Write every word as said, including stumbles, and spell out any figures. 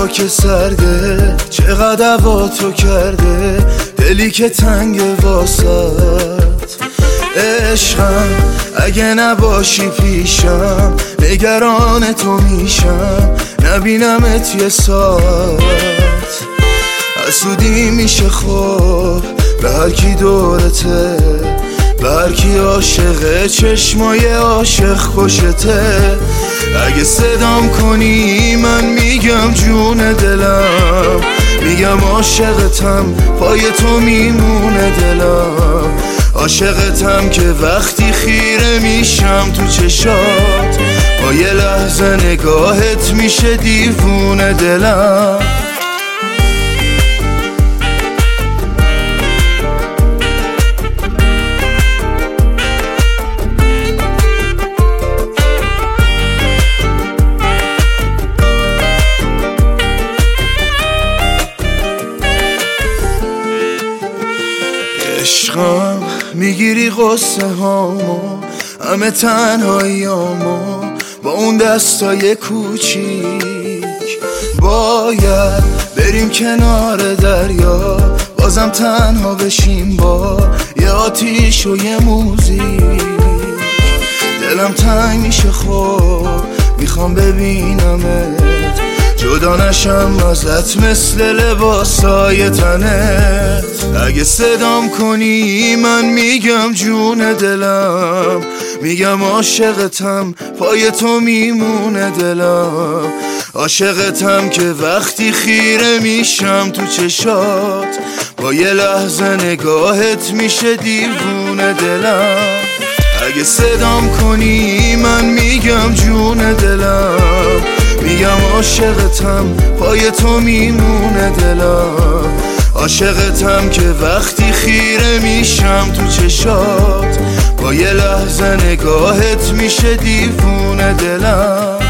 خاک سرده چقدر هوا تو کرده، دلی که تنگ واسط. عشقم اگه نباشی پیشم، نگران تو میشم، نبینمت یه ساعت. حسودی میشه خوب به هر کی دورته، به هر کی عاشقه، چشمای عاشق خوشته. اگه صدام کنی من میگم جون دلم، میگم عاشقتم، پای تو میمونه دلم. عاشقتم که وقتی خیره میشم تو چشات، با یه لحظه نگاهت میشه دیوونه دلم. عشقم میگیری قصه هامو، همه تنهاییامو، با اون دستای کوچیک. باید بریم کنار دریا، بازم تنها بشیم با یه آتیش و یه موزیک. دلم تنگ میشه خوب میخوام ببینمت، جدا نشم ازت مثل لباسای تنت. اگه صدام کنی من میگم جون دلم، میگم عاشقتم، پای تو میمونه دلم. عاشقتم که وقتی خیره میشم تو چشات، با یه لحظه نگاهت میشه دیوونه دلم. اگه صدام کنی من میگم جون دلم، میگم عاشقتم، پای تو میمونه دلم. عاشقتم که وقتی خیره میشم تو چشات، با یه لحظه نگاهت میشه دیوونه دلم.